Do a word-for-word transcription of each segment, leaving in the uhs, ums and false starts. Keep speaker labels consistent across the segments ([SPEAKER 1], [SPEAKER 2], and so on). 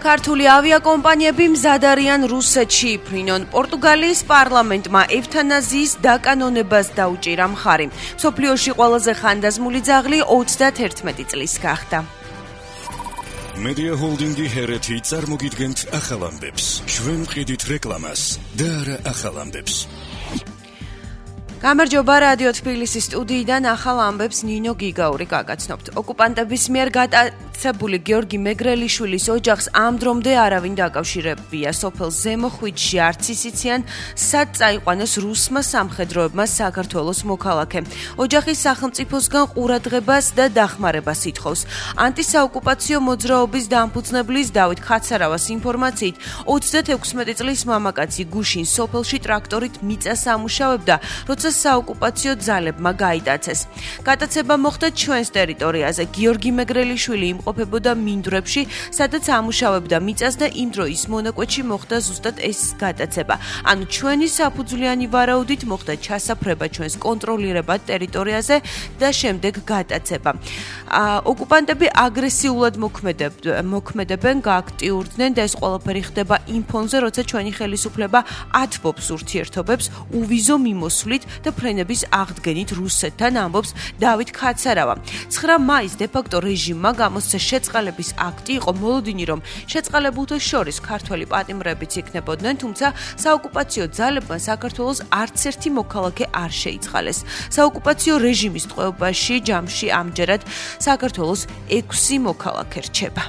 [SPEAKER 1] ქართული ავიაკომპანიები მზად არიან რუსეთში იფრინონ. პორტუგალიის პარლამენტმა ევთანაზიის დაკანონებას დაუჭირა მხარი. მსოფლიოში ყველაზე ხანდაზმული ძაღლი ოცდაათერთმეტი წლის გახდა.
[SPEAKER 2] Media Holding-ი ჰერეთი წარმოგიდგენთ ახალ ამბებს. ჩვენ ვყიდით რეკლამას და არა ახალ ამბებს.
[SPEAKER 1] გამარჯობა, რადიო თბილისის სტუდიიდან ახალ ამბებს ნინო გიგაური გაგაცნობთ. ოკუპანტების მიერ გატაცებული გიორგი მეგრელიშვილის ოჯახს ამ დრომდე არავინ დაკავშირებია. სოფელ ზემო ხვიჩში არც ისიციან, სად წაიყვანოს რუსმა სამხედროებმა საქართველოს მოქალაქე. ოჯახის სახელმწიფოსგან ყურადღებას და დახმარებას ითხოვს. ანტისაოკუპაციო მოძრაობის დამფუძნებლის დავით ხაცარავას ინფორმაციით, ოცდათექვსმეტი წლის მამაკაცი გუშინ სოფელში ტრაქტორით მიწას ამუშავებდა, როცა საოკუპაციო ძალებმა გაიტაცეს. გატაცება მოხდა ჩვენს ტერიტორიაზე. გიორგი მეგრელიშვილი იმყოფებოდა მინდვრებში, სადაც ამუშავებდა მიწას და იმ დროის მონაკვეთში მოხდა ზუსტად ეს გატაცება. ანუ ჩვენი საფუძვლიანი ვარაუდით მოხდა ჩასაფრება ჩვენს კონტროლირებად ტერიტორიაზე და შემდეგ გატაცება. ოკუპანტები აგრესიულად მოქმედებენ, გააქტიურდნენ და ეს ყველაფერი ხდება იმ ფონზე, როცა ჩვენი ხელისუფლება ათბობს ურთიერთობებს უვიზო მიმოსვლით და ფრენების აღდგენით რუსეთთან, ამბობს დავით ხაცარავა. ცხრა მაისს დე-ფაქტო რეჟიმმა გამოსცა შეწყალების აქტი, იყო მოლოდინი, რომ შეწყალებულთა შორის ქართველი პატიმრებიც იქნებოდნენ, თუმცა საოკუპაციო ძალებმა საქართველოს არც ერთი მოქალაქე არ შეიწყალეს. საოკუპაციო რეჟიმის ტყვეობაში ჯამში ამჯერად საქართველოს ექვსი მოქალაქე რჩება.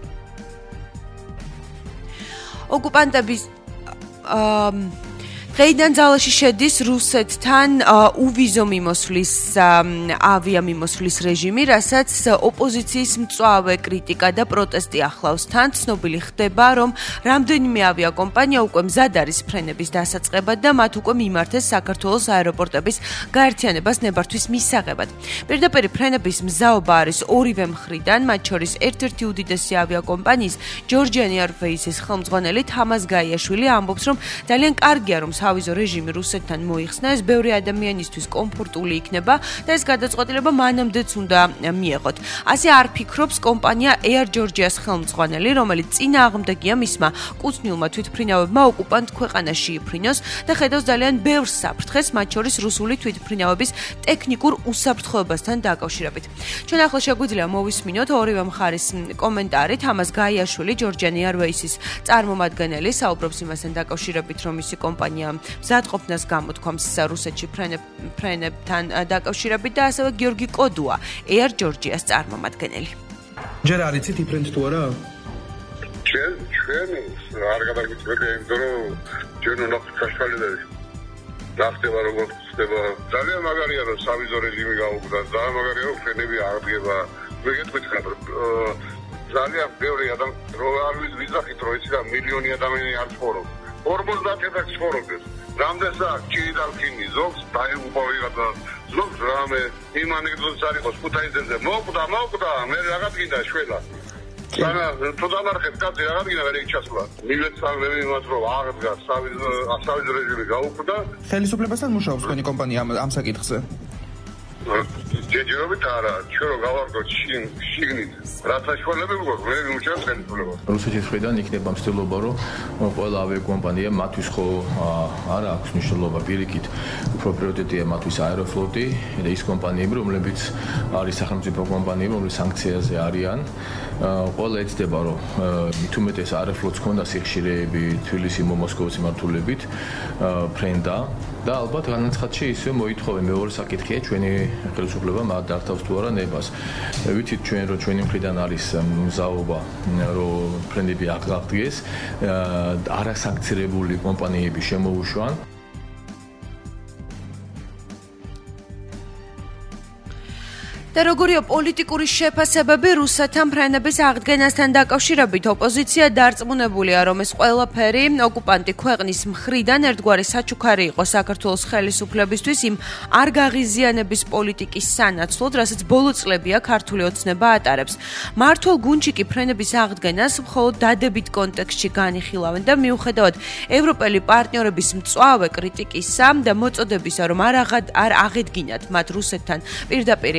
[SPEAKER 1] ოკუპანტების დღეიდან ძალაში შედის რუსეთთან უვიზო მიმოსვლის ავიამიმოსვლის რეჟიმი, რასაც ოპოზიციის მწვავე კრიტიკა და პროტესტი ახლავს. თან ცნობილი ხდება, რომ რამდენიმე ავიაკომპანია უკვე მზად არის ფრენების დასაწყებად და მათ უკვე მიმართეს საქართველოს აეროპორტების გაერთიანებას ნებართვის მისაღებად. პირდაპირ ფრენების მზაობა არის ორივე მხრიდან, მათ შორის ერთ-ერთი უდიდესი ავიაკომპანიის Georgian Airways-ის ხელმძღვანელი თამაზ გაიაშვილი ამბობს, რომ ძალიან კარგია, რომ ავიზო რეჟიმი რუსეთთან მოიხსნა, ეს ბევრი ადამიანისთვის კომფორტული იქნება და ეს გადაწყვეტილება მანამდეც უნდა მიეღოთ. ასე არ ფიქრობს კომპანია Air Georgia-ს ხელმძღვანელი, რომელიც წინააღმდეგია მისმა კუთვნილმა თვითმფრინავებმა ოკუპანტ ქვეყანაში იფრინოს და ხედავს ძალიან ბევრ საფრთხეს, მათ შორის რუსული თვითმფრინავების ტექნიკურ უსაფრთხოებასთან დაკავშირებით. ჩვენ ახლა შეგვიძლია მოვისმინოთ ორივე მხარის კომენტარი. თამაზ გაიაშვილი, Georgian Airways-ის წარმომადგენელი, საუბრობს იმასთან დაკავშირებით, რომ მისი კომპანია მზადყოფნას გამოთქვამს რუსეთში ფრენებთან დაკავშირებით და ასევე გიორგი კოდუა, Air Georgia-ს წარმომადგენელი.
[SPEAKER 3] ჯერ არიცით იფრენთ თუ არა?
[SPEAKER 4] ჩვენ ჩვენ არ გადაგიწყვეტია იმიტომ რომ ჩვენ უნდა საშუალებას დახტება როგორ ხდება. ძალიან მაგარია რომ სავიზო რეჟიმი გაუქმდა, ძალიან მაგარია რომ ფრენები აღდგება. მეგეთქვით ძალიან ბევრი ადამიანი რო არ ვიზახით რომ იცი და მილიონი ადამიანი არ ცხოვრობს. ორმოცდაათი ათასი ცხოვრობს. რამდენსა ჩიიდალკინი ზოგს დაეუპოვიღა ზოგს რამე იმ ანეკდოტას არ იყოს ქუთაისზე მოკვდა მოკვდა მე რაღაც გინდა შველა. სანა თუ დამარხეთ კაცი რაღაც გინდა ვერ იქჩასლა. მივეცალები იმას რომ აღდგა სავიზო რეჟიმი გაუქმდა.
[SPEAKER 3] ხელისუფლებასთან მუშაობს თქვენი კომპანია ამ საკითხზე?
[SPEAKER 4] ჯერჯერობით არა, ჩვენ რო გავარკვევთ შიგნით, რა საშუალებები გვაქვს, მე ვიმუშავებ ხელისუფლებას.
[SPEAKER 5] რუსეთის მხრიდან იქნება მცდელობა, რომ ყველა ავიაკომპანია მათთვის ხო არა აქვს მნიშვნელობა პირიქით, უფრო პრიორიტეტია მათთვის აეროფლოტი და ის კომპანიები, რომლებიც არის სახელმწიფო კომპანიები, რომლებიც სანქციაზე არიან. ყველა ეცდება, რომ მით უმეტეს აეროფლოტს ჰქონდა სიხშირეები თბილისი მოსკოვის მიმართულებით ფრენდა და ალბათ განაცხადში ისე მოითხოვე მეორე საკითხია ჩვენი ხელისუფლება მათ დართავს თუ არა ნებას. ვიცით ჩვენ რომ ჩვენი მხრიდან არის მზაობა რომ ფრენები აღდგეს, არასანქცირებული კომპანიები შემოუშვან.
[SPEAKER 1] და როგორია პოლიტიკური შეფასებები რუსეთთან ფრენების აღდგენასთან დაკავშირებით? ოპოზიცია დარწმუნებულია, რომ ეს ყველაფერი ოკუპანტი ქვეყნის მხრიდან ერთგვარი საჩუქარი იყო საქართველოს ხელისუფლებისთვის იმ არ გაღიზიანების პოლიტიკის სანაცვლოდ, რასაც ბოლო წლებია ქართული ოცნება ატარებს. მართულ გუნდში კი ფრენების აღდგენას მხოლოდ დადებით კონტექსტში განიხილავენ და მიუხედავად ევროპელი პარტნიორების მწვავე კრიტიკისა და მოწოდებისა, რომ არ აღედგინათ მათ რუსეთთან პირდაპირ ფრენების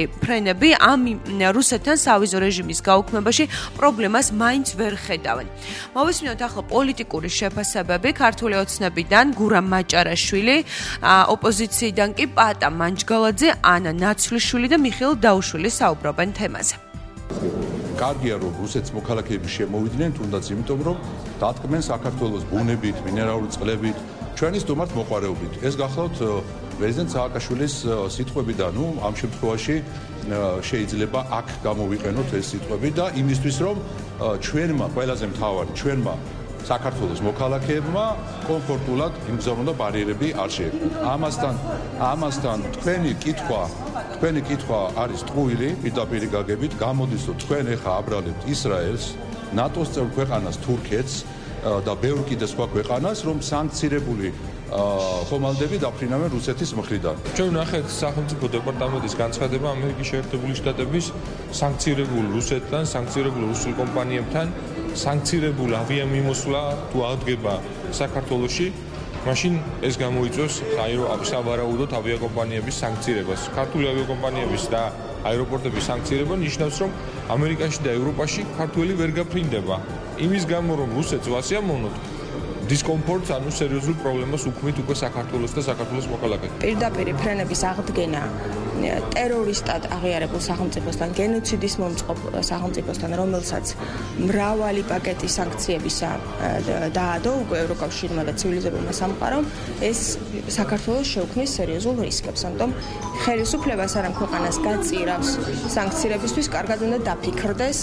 [SPEAKER 1] ჩვენები ამ რუსეთთან სავიზო რეჟიმის გაუქმებაში პრობლემას მაინც ვერ ხედავენ. მოვისმინოთ ახლა პოლიტიკური შეფასებები ქართული ოცნებიდან გურამ მაჭარაშვილი, ოპოზიციიდან კი პატა მანჯგალაძე, ანა ნაცვლიშვილი და მიხეილ დაუშვილი საუბრობენ თემაზე.
[SPEAKER 6] კარგია რომ რუსეთის მოქალაქეები შემოვიდნენ, თუნდაც იმიტომ რომ დათქმენ საქართველოს ბუნებით, მინერალური წყლებით, ჩვენი სტუმართ მოყვარეობით. ეს გახლავთ პრეზიდენტ სააკაშვილის სიტყვები და ნუ ამ შემთხვევაში შეიძლება აქ გამოვიყენოთ ეს სიტყვები და იმისთვის რომ ჩვენმა ყველაზე მთავარი ჩვენმა საქართველოს მოქალაქეებმა კომფორტულად იმგზავრონ და ბარიერები არ შეექმნათ. ამასთან ამასთან თქვენი კითხვა თქვენი კითხვა არის ტყუილი, პირდაპირ გაგებით, გამოდის რომ თქვენ ეხა აბრალებთ ისრაელს, ნატოს წევრ ქვეყანას თურქეთს და ბევრ კიდე სხვა ქვეყანას, რომ სანქცირებული ხომალდები დაფრინავენ რუსეთის მხრიდან.
[SPEAKER 7] ჩვენ ვნახეთ სახელმწიფო დეპარტამენტის განცხადება ამერიკის შეერთებული შტატების სანქცირებულ რუსეთთან, სანქცირებულ რუსულ კომპანიებთან, სანქცირებულ ავიამიმოსვლა თუ აღდგება საქართველოში, მაშინ ეს გამოიწვევს სავარაუდოდ ავიაკომპანიების სანქცირებას. ქართული ავიაკომპანიების და აეროპორტების სანქცირება ნიშნავს, რომ ამერიკაში და ევროპაში ქართველი ვერ გაფრინდება. იმის გამო, რომ რუსეთს ვასიამოვნოთ, დისკომფორტს, ანუ სერიოზულ პრობლემას უქმნით უკვე საქართველოს და საქართველოს მოქალაქეებს.
[SPEAKER 8] პირდაპირ ფრენების აღდგენა ტერორისტად აღიარებულ სახელმწიფოსთან, გენოციდის მომწყობ სახელმწიფოსთან, რომელსაც მრავალი პაკეტი სანქციებისა დაადო უკვე ევროკავშირმა და ცივილიზებულმა სამყარომ, ეს საქართველოს შეუქმნის სერიოზულ რისკებს. ამიტომ ხელისუფლებას არ ამ ქვეყანას გაწირავს სანქციებისთვის, კარგად უნდა დაფიქრდეს,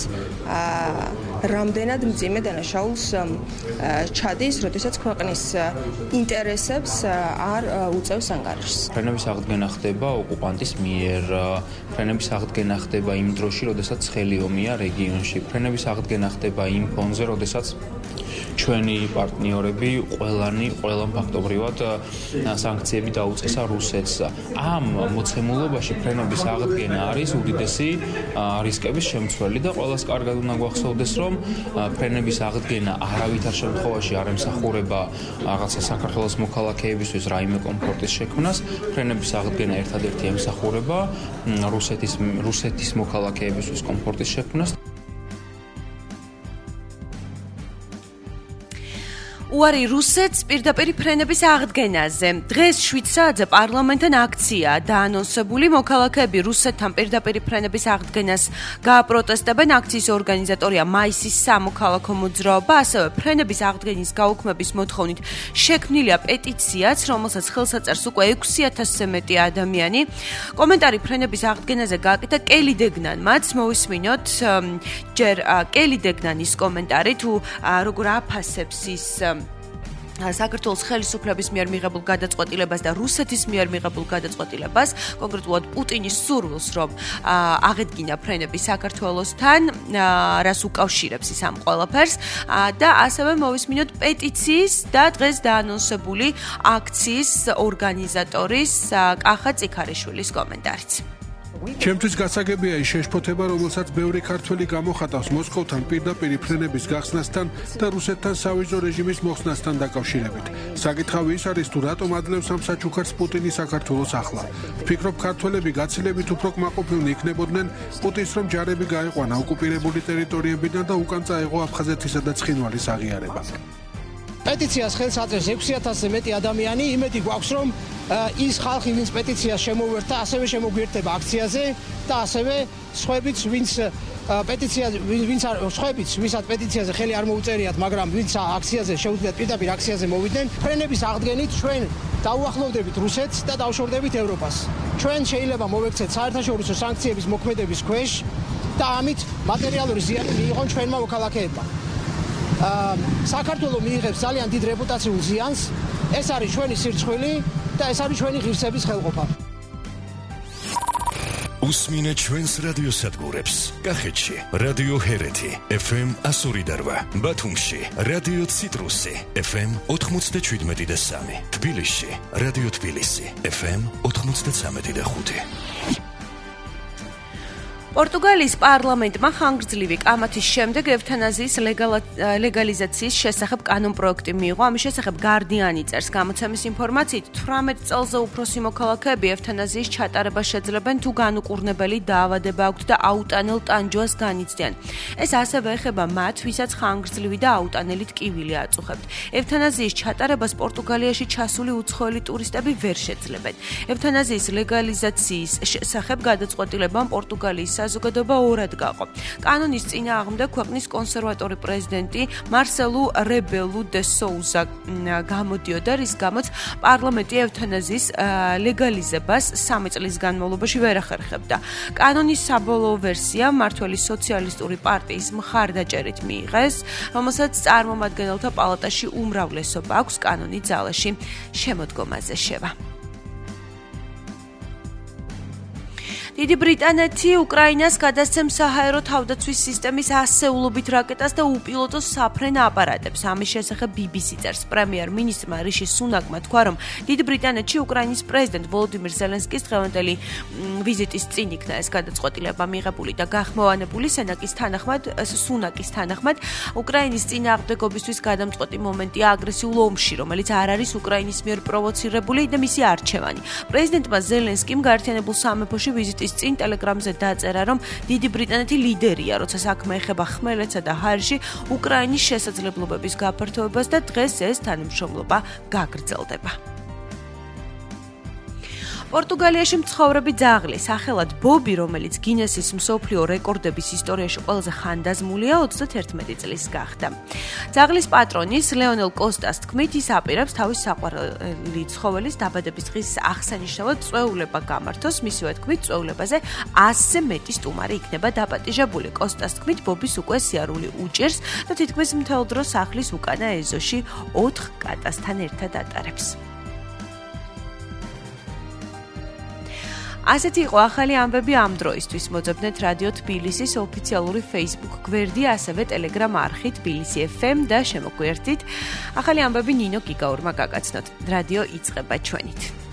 [SPEAKER 8] რამდენად მძიმე დანაშაულს ჩადის, როდესაც ქვეყნის ინტერესებს არ უწევს ანგარიშს.
[SPEAKER 9] ფრენების აღდგენა ხდება ოკუპანტის მიერ, ფრენების აღდგენა ხდება იმ დროში, როდესაც ცხელი ომია რეგიონში. ფრენების აღდგენა ხდება იმ ფონზე, როდესაც ჩვენი პარტნიორები ყველანი ყველამ ფაქტობრივად სანქციები დაუწესა რუსეთს. ამ მოცემულობაში ფრენების აღდგენა არის უდიდესი რისკების შემცველი და ყველას კარგად უნდა გვახსოვდეს, რომ ფრენების აღდგენა არავითარ შემთხვევაში არ ემსახურება რაღაცა საქართველოს მოქალაქეებისთვის რაიმე კომფორტის შექმნას. ფრენების აღდგენა ერთადერთი ემსახურება რუსეთის რუსეთის მოქალაქეებისთვის კომფორტის შექმნას.
[SPEAKER 1] უარი რუსეთს პირდაპირ ფრენების აღდგენაზე. დღეს შვიდ საათზე პარლამენტთან აქცია დაანონსებული, მოქალაქეები რუსეთთან პირდაპირ ფრენების აღდგენას გააპროტესტებენ. აქციის ორგანიზატორია მაისის სამოქალაქო მოძრაობა, ასევე ფრენების აღდგენის გაუქმების მოთხოვნით შექმნილია პეტიციაც, რომელსაც ხელს აწერს უკვე ექვსი ათასზე მეტი ადამიანი. კომენტარი ფრენების აღდგენაზე გააკეთა კელი დეგნანმაც. მოვისმინოთ ჯერ კელი დეგნანის კომენტარი, თუ როგორ აფასებს ის საქართველოს ხელისუფლების მიერ მიღებულ გადაწყვეტილებას და რუსეთის მიერ მიღებულ გადაწყვეტილებას, კონკრეტულად პუტინის სურვილს, რომ აღედგინა ფრენები საქართველოსთან, რას უკავშირებს ის ამ ყველაფერს და ასევე მოვისმინოთ პეტიციის და დღეს დაანონსებული აქციის ორგანიზატორის კახა წიქარიშვილის კომენტარიც.
[SPEAKER 10] ჩემთვის გასაგებია ის შეშფოთება, რომელსაც ბევრი ქართველი გამოხატავს მოსკოვთან პირდაპირ ფრენების გახსნასთან და რუსეთთან სავიზო რეჟიმის მოხსნასთან დაკავშირებით. საკითხავი ის არის, თუ რატომ ადლევს ამ საჩუქარს პუტინი საქართველოს ახლა. ვფიქრობ, ქართველები გაცილებით უფრო კმაყოფილნი იქნებოდნენ პუტინს, რომ ჯარები გაეყვანა ოკუპირებული ტერიტორიებიდან და უკან წაეღო აფხაზეთისა და ცხინვალის აღიარება.
[SPEAKER 11] პეტიციას ხელს აწერს ექვსი ათასზე მეტი ადამიანი, იმედი გვაქვს, რომ ის ხალხი, ვინც პეტიციას შემოუერთდა, ასევე შემოგვიერთდება აქციაზე და ასევე სხვაებიც, ვინც პეტიცია ვინც სხვაებიც, ვისაც პეტიციაზე ხელი არ მოუწერიათ, მაგრამ ვინც აქციაზე შეუძლიათ პირდაპირ აქციაზე მოვიდნენ, ფრენების აღდგენით ჩვენ დაუახლოვდებით რუსეთს და დავშორდებით ევროპას. ჩვენ შეიძლება მოვექცეთ საერთაშორისო სანქციების მოქმედების ქვეშ და ამით მატერიალური ზიანი მიიღონ ჩვენმა მოქალაქეებმა. საქართველოს მიიღებს ძალიან დიდ რეპუტაციულ ზიანს, ეს არის ჩვენი სირცხვილი და ეს არის ჩვენი ღირსების ხელყოფა.
[SPEAKER 2] უსმინე ჩვენს რადიოსადგურებს. კახეთში რადიო ჰერეთი ეფ ემ one oh eight, ბათუმში რადიო ციტრუსი ეფ ემ ninety-seven და three, თბილისში რადიო თბილისი ეფ ემ ninety-three და five.
[SPEAKER 1] პორტუგალიის პარლამენტმა ხანგრძლივი კამათის შემდეგ ევთანაზიის ლეგალიზაციის შესახებ კანონპროექტი მიიღო. ამის შესახებ გარდიანი წერს გამოცემის ინფორმაციით, თვრამეტ წელზე უფროსი მოქალაქეები ევთანაზიის ჩატარებას შეძლებენ თუ განუკურნებელი დაავადება აქვთ და აუტანელ ტანჯვას განიცდიან. ეს ასევე ეხება მათ, ვისაც ხანგრძლივი და აუტანელი ტკივილი აწუხებთ. ევთანაზიის ჩატარებას პორტუგალიაში ჩასული უცხოელი ტურისტები ვერ შეძლებენ. ევთანაზიის ლეგალიზაციის შესახებ გადაწყვეტილებამ პორტუგალიის საზოგადოება ორად გაყო. კანონის წინააღმდეგ ქვეყნის კონსერვატორი პრეზიდენტი მარსელუ რებელუ დე სოუზა გამოდიოდა, რის გამოც პარლამენტი ევთანაზიის ლეგალიზებას სამი წლის განმავლობაში ვერ ახერხებდა. კანონის საბოლოო ვერსია მმართველი სოციალისტური პარტიის მხარდაჭერით მიიღეს, რომელსაც წარმომადგენელთა პალატაში უმრავლესობა აქვს კანონი ძალაში შემოდგომაზე შევა. დიდი ბრიტანეთი უკრაინას გადასცემს საჰაერო თავდაცვის სისტემის ასეულობით რაკეტას და უპილოტო საფრენ აპარატებს. ამის შესახებ ბი ბი სი წერს. პრემიერ-მინისტრმა რიში სუნაკმა თქვა, რომ დიდი ბრიტანეთში უკრაინის პრეზიდენტ ვოლოდიმირ ზელენსკის დღევანდელი ვიზიტის წინ იქნა ეს გადაწყვეტილება მიღებული და გახმოვანებული. სენაკის თანახმად, სუნაკის თანახმად, უკრაინის წინააღმდეგობისთვის გადამწყვეტი მომენტია აგრესიულ ომში, რომელიც არ არის უკრაინის მიერ პროვოცირებული და მისი არჩევანი. პრეზიდენტმა ზელენსკიმ გაერთიანებულ სამეფოში ვიზიტის წინ ტელეგრამზე დაწერა, რომ დიდი ბრიტანეთი ლიდერია, როცა საქმე ეხება ხმელეთსა და ჰაერში უკრაინის შესაძლებლობების გაფართოებას და დღეს ეს თანამშრომლობა გაგრძელდება. პორტუგალიაში მცხოვრები ძაღლი, სახელად ბობი, რომელიც გინესის მსოფლიო რეკორდების ისტორიაში ყველაზე ხანდაზმულია, ოცდაათერთმეტი წლის გახდა. ძაღლის პატრონის ლეონელ კოსტას თქმით, ის აპირებს თავის საყვარელი ცხოველის დაბადების დღის აღსანიშნავად წვეულება გამართოს, მისივე თქმით, წვეულებაზე ასზე მეტი სტუმარი იქნება დაპატიჟებული. კოსტას თქმით, ბობის უკვე სიარული უჭირს და თითქმის მთელ დროს სახლის უკანა ეზოში ოთხ კატასთან ერთად ატარებს. ასეთი იყო ახალი ამბები ამ დროისთვის. მოძებნეთ რადიო თბილისის ოფიციალური Facebook გვერდი, ასევე Telegram არხი თბილისი ეფ ემ და შემოგვიერთდით. ახალი ამბები ნინო გიგაურმა გაგაცნოთ. რადიო იწყება ჩვენით.